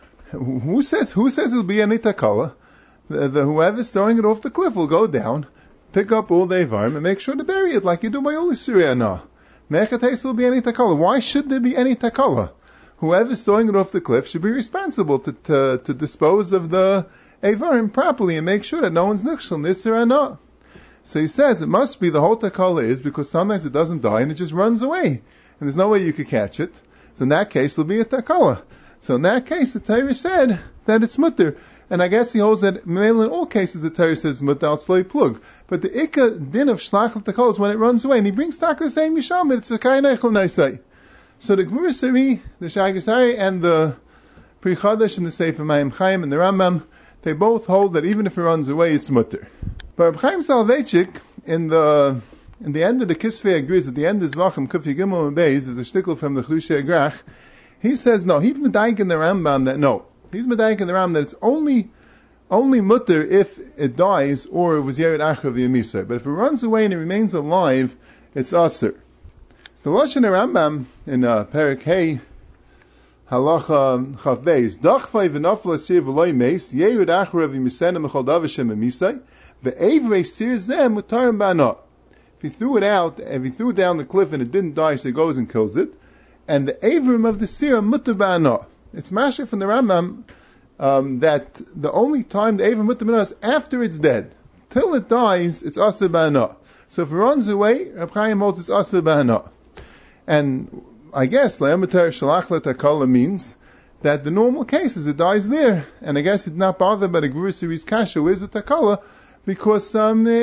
S2: Who says it'll be any Tekala? Whoever's throwing it off the cliff will go down, pick up all the Evarim and make sure to bury it like you do by all the Surya. Mechates will be any takala. Why should there be any takala? Whoever's throwing it off the cliff should be responsible to dispose of the Evarim properly and make sure that no one's nikshal this or no. So he says it must be the whole takala is because sometimes it doesn't die and it just runs away and there's no way you could catch it. So in that case it'll be a takala. So in that case the Torah said that it's mutter. And I guess he holds that mainly in all cases the Torah says mutal sloi plug. But the ikka din of shlach l'takol is when it runs away. And he brings taka the same Yishalmi, it's a kain eichel naisai. So the Gvur Sari, the Shagasari, and the Pri Chadash and the Sefer Ma'im Chaim and the Rambam, they both hold that even if it runs away, it's mutter. But Reb Chaim Soloveitchik, in the end of the Kisvei agrees, at the end of Zvachim, Kufi Gimel and Beis, is a shtickle from the Chlushe Agrach. He says no, he's medayik in the Rambam that no. He's medayik in the Ram that it's only mutter if it dies or it was yered achav the emisa. But if it runs away and it remains alive, it's aser. The Lashon Rambam in Perek Hey Halacha Chavbeis. Dachvay v'nafla sir v'loy meis, yehud achrav v'misena mechol davashem emisai, ve'evrei sir zeh mutarim ba'ana. If he threw it out, if he threw it down the cliff and it didn't die, so he goes and kills it, and the avrim of the sir are mutar ba'ana. It's mashah from the Rambam that the only time the avrim mutar ba'ana is after it's dead. Till it dies, it's asur ba'ana. So if it runs away, Reb Chaim holds it's asur ba'ana. And I guess le'amatar shalach le'takala means that the normal case is it dies there, and I guess it's not bothered by the Gvurah kasha, where's the takala, because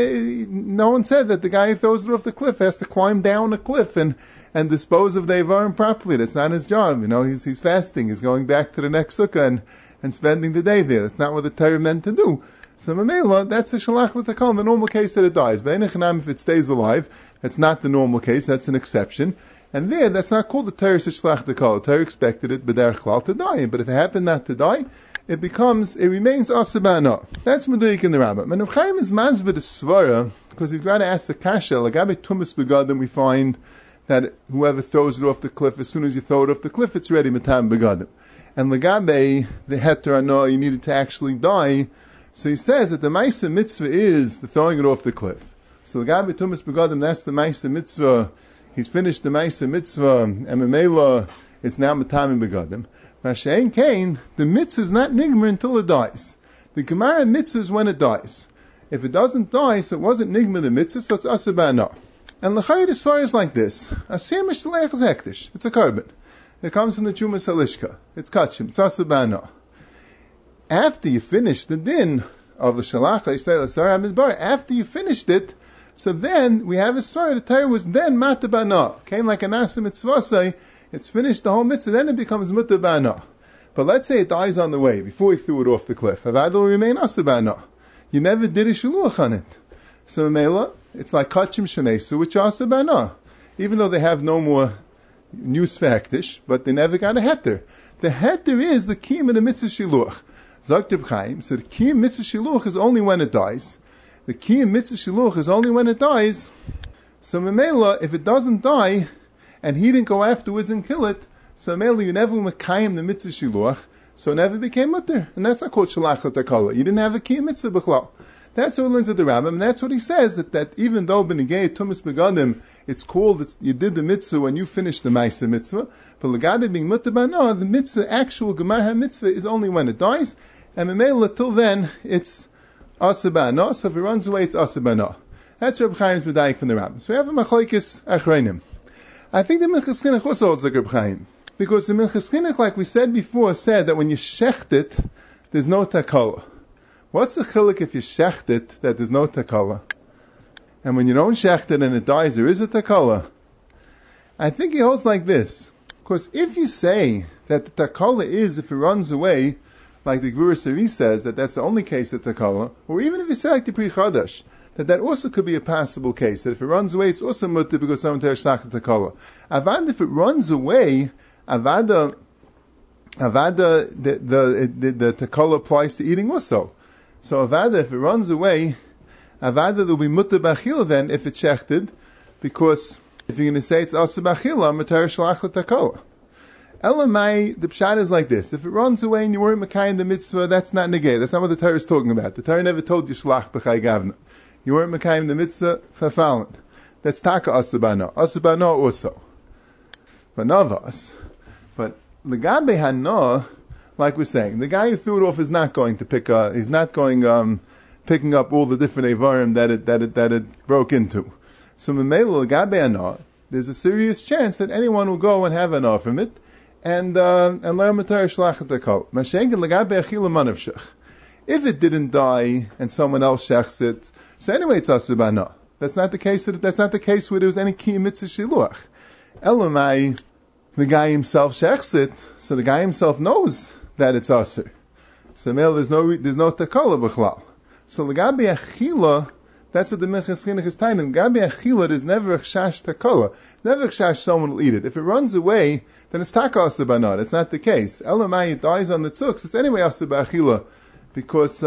S2: no one said that the guy who throws it off the cliff has to climb down a cliff and dispose of the Ivarim properly. That's not his job. He's fasting, he's going back to the next sukkah and spending the day there. That's not what the Torah meant to do. So Mamela, that's a shalach l'takal, the normal case that it dies. But if it stays alive, that's not the normal case, that's an exception. And there, that's not called the Torah shalach l'takal. The Torah expected it, b'derech klal, to die. But if it happened not to die, it remains asur ba'ana. That's Meduik in the Rambam. And Reb Chaim is mazveh the svara, because he's going to ask the kasha, lagabe tumas begadim, we find that whoever throws it off the cliff, as soon as you throw it off the cliff, it's ready, matam begadim. And lagabe, the heter ano, you needed to actually die. So he says that the Maisa mitzvah is the throwing it off the cliff. So lagabe tumas begadim, that's the Maisa mitzvah. He's finished the Maisa mitzvah, and memela, it's now matam begadim. Mashain Kain, the mitzvah is not nigmer until it dies. The Gemara mitzvah is when it dies. If it doesn't die, so it wasn't nigmer the mitzvah, so it's asur ba'ana. And l'chayr the story is like this: asir mishlech is hektish. It's a carbon. It comes from the Chumas Halishka. It's kachim. It's asur ba'ana. After you finish the din of the shalach Yisrael asar hamidbar, after you finished it, so then we have a story. The Torah was then matar ba'ana. Came like an asir mitzvah. It's finished the whole mitzvah, then it becomes mutar ba'ana. But let's say it dies on the way, before he threw it off the cliff. Avad will remain asur ba'ana. You never did a shiluach on it. So Mela, it's like kachim shemesu, which are asur ba'ana. Even though they have no more news for hektish, but they never got a heter. The heter is the kiyum of the mitzvah shiluach. Zok Reb Chaim, so the kiyum mitzvah shiluach is only when it dies. The kiyum mitzvah shiluach is only when it dies. So Mela, if it doesn't die, and he didn't go afterwards and kill it, so mainly you never mekayim the mitzvah shiluach, so it never became mutter. And that's not called shalach l'takala. You didn't have a kiyum mitzvah b'chlal. That's what he learns at the Rambam, and that's what he says, that even though b'negei tumas begadim, it's called, you did the mitzvah when you finished the ma'aseh mitzvah, but l'gabe being mutter b'ana, the mitzvah, actual gemar mitzvah, is only when it dies, and memela till then, it's asur ba'ana, so if it runs away, it's asur ba'ana. That's Reb Chaim's medayik from the Rambam. So we have a machlokes achronim. I think the Minchas Chinuch also holds like Reb Chaim. Because the Minchas Chinuch, like we said before, said that when you shecht it, there's no takala. What's the chiluk if you shecht it, that there's no takala? And when you don't shecht it and it dies, there is a takala? I think he holds like this. Because if you say that the takala is if it runs away, like the Gvurah Sari says, that that's the only case of takala, or even if you say like the Pri Chadash, that also could be a possible case, that if it runs away, it's also mutter because someone tears shach takala. Avad, if it runs away, the takala applies to eating also. So avada, if it runs away, avada there'll be mutter b'achila then if it's shechted, because if you're going to say it's asur b'achila, matar shalach l'takala. Elamai, the pshat is like this: if it runs away and you weren't mekayim the mitzvah, that's not negay. That's not what the Torah is talking about. The Torah never told you shalach b'chay gavna. You weren't mekayim the mitzvah, fafalin. That's taka asur ba'ana. Asur ba'ana also. But navas. But legabe hana, like we're saying, the guy who threw it off is not going to he's not going, picking up all the different avarim that it broke into. So memela legabe hana, there's a serious chance that anyone will go and have an off from it, and learn matar shlach takal. Mashenkin legabe achila manavshach. If it didn't die and someone else shechs it, so anyway, it's asur ba'ana. That's not the case. That's not the case where there was any kiyum mitzvah shiluach. Elamai, the guy himself shechs it, so the guy himself knows that it's asur. So there's no takala b'chlal. So legabe achila, that's what the Minchas Chinuch is telling. Legabe achila, there's never a chash takala. Never a chash someone will eat it. If it runs away, then it's taka asur ba'ana. That's not the case. Elamai, it dies on the tzuk, it's anyway asur ba'achila, because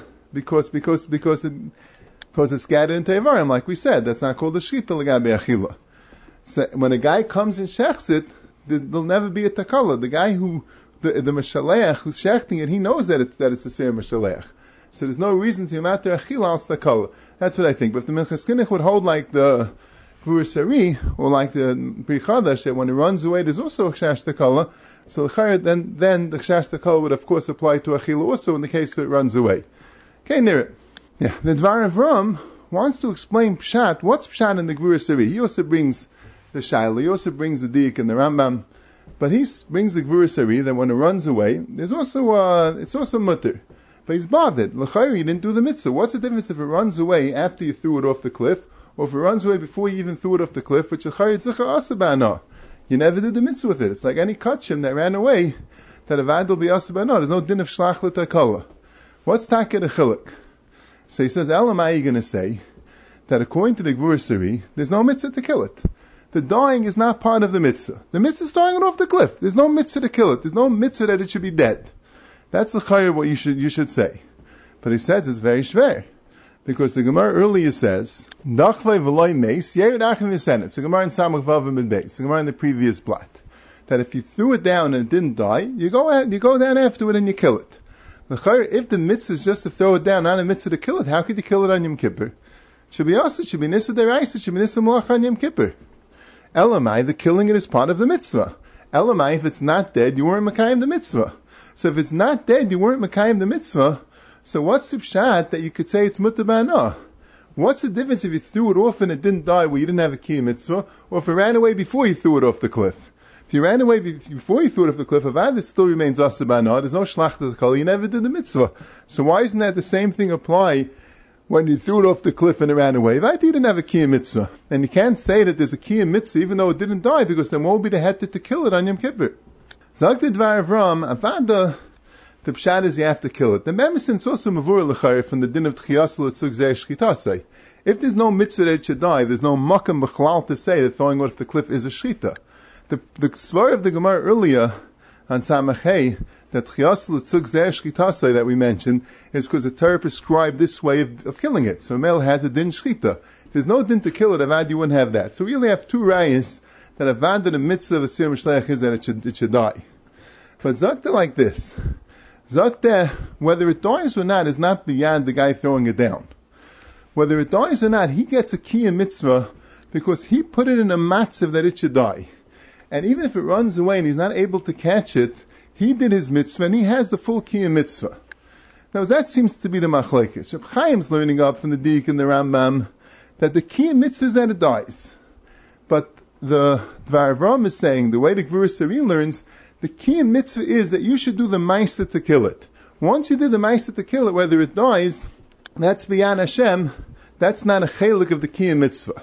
S2: it's scattered into Evarim, like we said. That's not called a shita legabe achila. So when a guy comes and shechs it, there'll never be a takala. The guy the Meshaleach who's shechting it, he knows that it's a Seir Meshaleach. So there's no reason to matter achila al takala. That's what I think. But if the Minchas Chinuch would hold like the Gvur Sari, or like the Pri Chadash, that when it runs away, there's also a Chash Takala, so then the Chash Takala would of course apply to Achila also in the case that it runs away. Okay, near it. Yeah, the Dvar Avram wants to explain Pshat. What's Pshat in the Gvur Sari? He also brings the Shaila, he also brings the Dik and the Rambam, but he brings the Gvur Sari that when it runs away, there's also, it's also mutter. But he's bothered. L'chayr, you didn't do the mitzvah. What's the difference if it runs away after you threw it off the cliff, or if it runs away before you even threw it off the cliff, which you never did the mitzvah with it. It's like any kachim that ran away, that avad will be asabana. There's no din of shlach l'takala. What's taked a chiluk? So he says, Elam, are you going to say that according to the Gvur Sari, there's no mitzvah to kill it? The dying is not part of the mitzvah. The mitzvah is throwing it off the cliff. There's no mitzvah to kill it. There's no mitzvah that it should be dead. That's the chayr what you should say. But he says it's very shver. Because the Gemara earlier says, Dachvei v'loy meis, ye'ud achim v'senet. It's the Gemara in Samach Vav and Beis. The Gemara in the previous blot. That if you threw it down and it didn't die, you go down after it and you kill it. If the mitzvah is just to throw it down, not a mitzvah to kill it, how could you kill it on Yom Kippur? It should be us, it should be Nissa Derais, it should be Nissa Malach on Yom Kippur. Elamai, the killing it is part of the mitzvah. Elamai, if it's not dead, you weren't Makayim the mitzvah. So if it's not dead, you weren't Makayim the mitzvah, so what's the pshat that you could say it's mutabana? What's the difference if you threw it off and it didn't die where you didn't have a kiyum mitzvah, or if it ran away before you threw it off the cliff? If you ran away before you threw it off the cliff, it still remains asabana. There's no shlach to the kol. You never did the mitzvah. So why isn't that the same thing apply when you threw it off the cliff and it ran away? That didn't have a kiyum mitzvah, and you can't say that there's a kiyum mitzvah even though it didn't die, because then what would be the head to kill it on Yom Kippur? Zag the Dvar Avram, avada. The pshat is you have to kill it. The Memesin is also mavur l'chayr from the din of tchiyas l'tzug zeh shchitasei. If there's no mitzvah that it should die, there's no makam b'chlal to say that throwing it off the cliff is a shchita. The svar of the Gemara earlier on Samach Hey, that tchiyas l'tzug zeh shchitasei that we mentioned, is because the Torah prescribed this way of killing it. So a male has a din shchita. If there's no din to kill it, avad, you wouldn't have that. So we really have two rayas that avad the mitzvah of a sir mishleach is that it should die. But zakta like this. Zakta, whether it dies or not, is not beyond the guy throwing it down. Whether it dies or not, he gets a kiyum mitzvah because he put it in a matzav that it should die. And even if it runs away and he's not able to catch it, he did his mitzvah and he has the full kiyum mitzvah. Now that seems to be the machlekes. Reb Chaim's learning up from the Dik and the Rambam that the kiyum mitzvah is that it dies. But the Dvar Avram is saying, the way the Gvur Sari learns, the key mitzvah is that you should do the ma'aseh to kill it. Once you did the ma'aseh to kill it, whether it dies, that's beyond Hashem, that's not a chelik of the key mitzvah.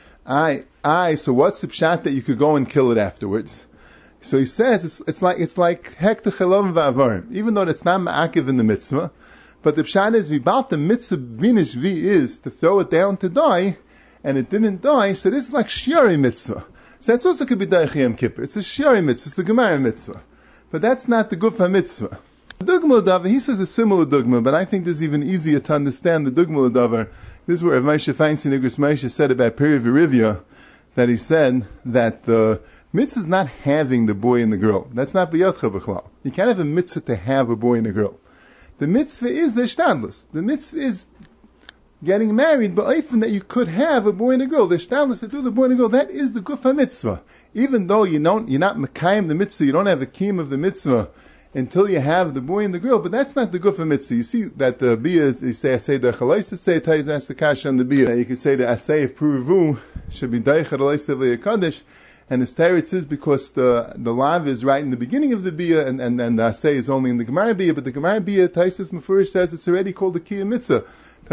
S2: So what's the pshat that you could go and kill it afterwards? So he says, it's like hek techelam va'avarim, even though it's not ma'akiv in the mitzvah, but the pshat is, about the mitzvah vinish vi is to throw it down to die, and it didn't die, so this is like shiari mitzvah. So that's also could be Daich Yom Kippur. It's a Shiari mitzvah, it's the Gemara mitzvah. But that's not the Gufa mitzvah. The Dugma L'Davar, he says a similar Dugma, but I think this is even easier to understand the Dugma L'Davar. This is where Moshe Feinstein, Igros Moshe, said about Peri V'Rivya, that he said that the mitzvah is not having the boy and the girl. That's not B'yotcha B'chlal. You can't have a mitzvah to have a boy and a girl. The mitzvah is the Shtadlus. The mitzvah is getting married, but even that you could have a boy and a girl, the shtalus to do the boy and a girl, that is the gufa mitzvah. Even though you're not mekayim the mitzvah, you don't have the kiyum of the mitzvah until you have the boy and the girl, but that's not the gufa mitzvah. You see that the bia is, you say the chalais say tais asakash on the bia. You could say the asay of pruvu should be daichad alaisa v'yakadesh, and his teretz is because the lav is right in the beginning of the bia, and the asay is only in the Gemara bia, but the Gemara bia Taisus Mefurish says it's already called the kiyum mitzvah.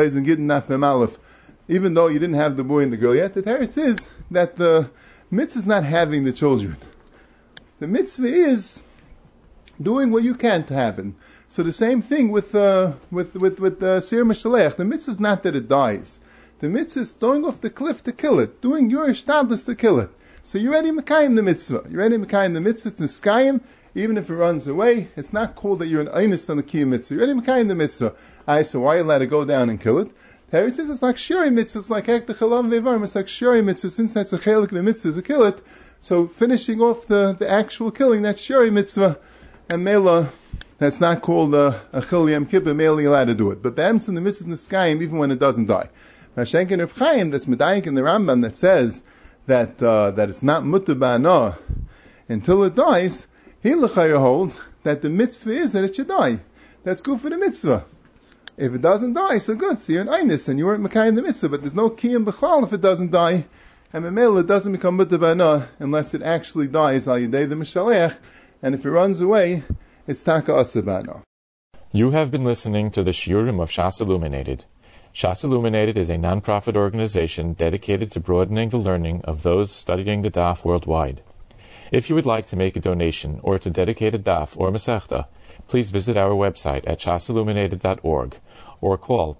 S2: Even though you didn't have the boy and the girl yet, the teretz is that the mitzvah is not having the children. The mitzvah is doing what you can to happen. So the same thing with Sir Mishaleach. The mitzvah is not that it dies. The mitzvah is throwing off the cliff to kill it, doing your ishtadlus to kill it. So you're ready Mekayim the mitzvah. You're ready Mekayim the mitzvah. It's Niskayim. Even if it runs away, it's not called that you're an einus on the key mitzvah. You're ready Mekayim the mitzvah. So why are you allowed to go down and kill it? There it says it's like shiri mitzvah. It's like hek techelam ve'varim. It's like shiri mitzvah. Since that's a chelik of the mitzvah to kill it, So finishing off the actual killing, that's Shari mitzvah, and Mela, that's not called a Chil Yom Kippur, Mela you're allowed to do it. But the Emes and the mitzvah Neskayim, even when it doesn't die. Mashenk and Reb Chaim, that's Medayik in the Rambam that says that it's not Mutter Ba'ana until it dies, he l'chayr holds that the mitzvah is that it should die. That's good for the mitzvah. If it doesn't die, so good. So you're an Einis and you weren't Mekayim the mitzvah, but there's no Kiyam B'chlal if it doesn't die. And Memela, it doesn't become Mutter Ba'ana unless it actually dies al Yedei the Mishalech. And if it runs away, it's Taka Asa Ba'ana.
S1: You have been listening to the Shiurim of Shas Illuminated. Shas Illuminated is a non-profit organization dedicated to broadening the learning of those studying the Daf worldwide. If you would like to make a donation or to dedicate a Daf or Masechta, please visit our website at shasilluminated.org or call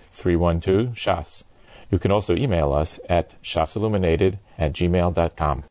S1: 203-312-SHAS. You can also email us at shasilluminated@gmail.com.